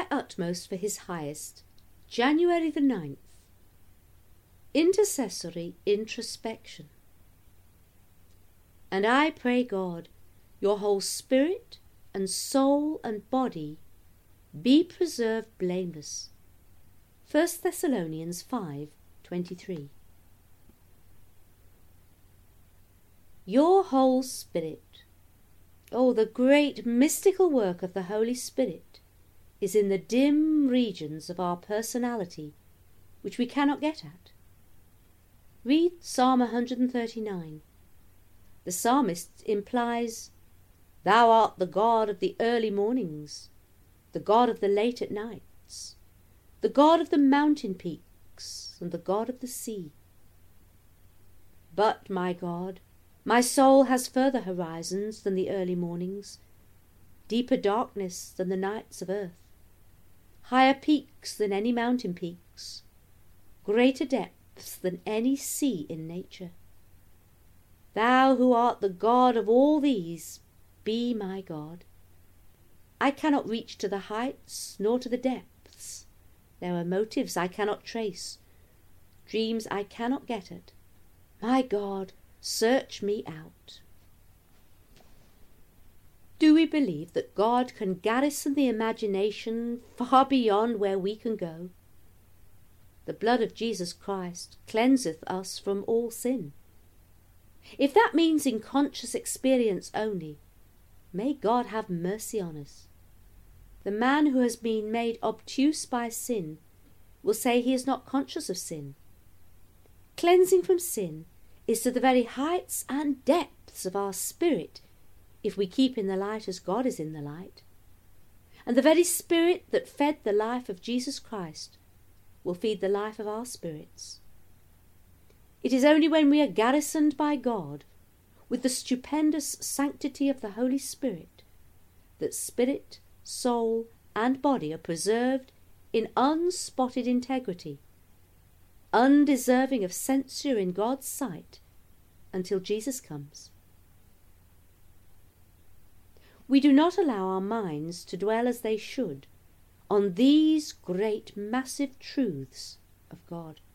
utmost for his highest. January the 9th. Intercessory introspection. And I pray God, your whole spirit and soul and body be preserved blameless. 1 Thessalonians 5:23. Your whole spirit. Oh, the great mystical work of the Holy Spirit is in the dim regions of our personality which we cannot get at. Read Psalm 139. The psalmist implies, "Thou art the God of the early mornings, the God of the late at nights, the God of the mountain peaks, and the God of the sea." But, my God, my soul has further horizons than the early mornings, deeper darkness than the nights of earth, higher peaks than any mountain peaks, greater depths than any sea in nature. Thou who art the God of all these, be my God. I cannot reach to the heights nor to the depths. There are motives I cannot trace, dreams I cannot get at. My God, search me out. Do we believe that God can garrison the imagination far beyond where we can go? The blood of Jesus Christ cleanseth us from all sin. If that means in conscious experience only, may God have mercy on us. The man who has been made obtuse by sin will say he is not conscious of sin. Cleansing from sin is to the very heights and depths of our spirit if we keep in the light as God is in the light. And the very spirit that fed the life of Jesus Christ will feed the life of our spirits. It is only when we are garrisoned by God with the stupendous sanctity of the Holy Spirit that spirit, soul, and body are preserved in unspotted integrity, undeserving of censure in God's sight, until Jesus comes. We do not allow our minds to dwell as they should on these great massive truths of God.